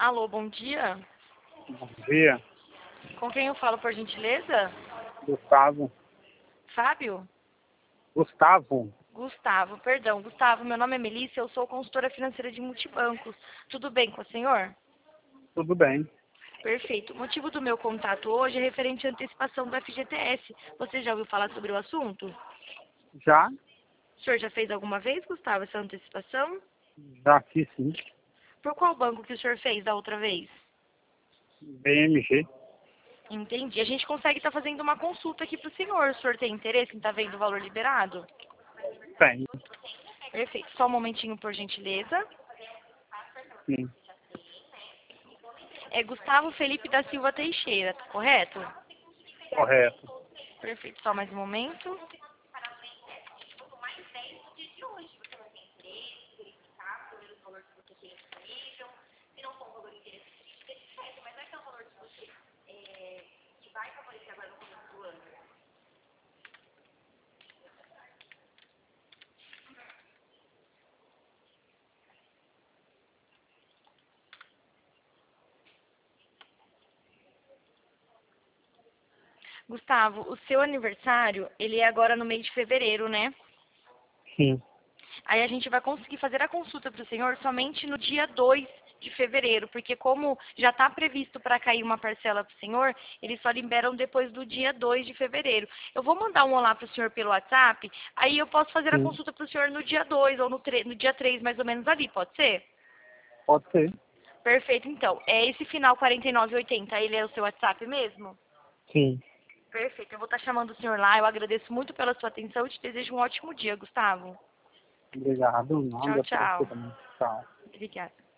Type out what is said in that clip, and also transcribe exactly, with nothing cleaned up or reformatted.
Alô, bom dia. Bom dia, Com quem eu falo, por gentileza? Gustavo. Fábio? Gustavo, Gustavo, perdão. Gustavo, meu nome é Melissa, eu sou consultora financeira de multibancos. Tudo bem com o senhor? tudo bem? Perfeito. O motivo do meu contato hoje é referente à antecipação do F G T S. Você já ouviu falar sobre o assunto? Já? O senhor já fez alguma vez, Gustavo, essa antecipação? Já fiz sim. Por qual banco que o senhor fez da outra vez? B M G. Entendi. A gente consegue estar fazendo uma consulta aqui para o senhor. O senhor tem interesse em estar vendo o valor liberado? Tem, Perfeito. Só um momentinho, por gentileza. sim. É Gustavo Felipe da Silva Teixeira, correto? Correto. Perfeito. Só mais um momento. Gustavo, o seu aniversário, ele é agora no mês de fevereiro, né? Sim. Aí a gente vai conseguir fazer a consulta para o senhor somente no dia dois de fevereiro, porque como já está previsto para cair uma parcela para o senhor, eles só liberam depois do dia dois de fevereiro. Eu vou mandar um olá para o senhor pelo WhatsApp, aí eu posso fazer a Sim. consulta para o senhor no dia dois ou no, tre- no dia três, mais ou menos ali, pode ser? Pode ser. Perfeito, então. É esse final quarenta e nove oitenta, ele é o seu WhatsApp mesmo? Sim. Perfeito, eu vou estar chamando o senhor lá, eu agradeço muito pela sua atenção e te desejo um ótimo dia, Gustavo. Obrigado. Tchau, Nada para você tchau. também. Tchau. Obrigada.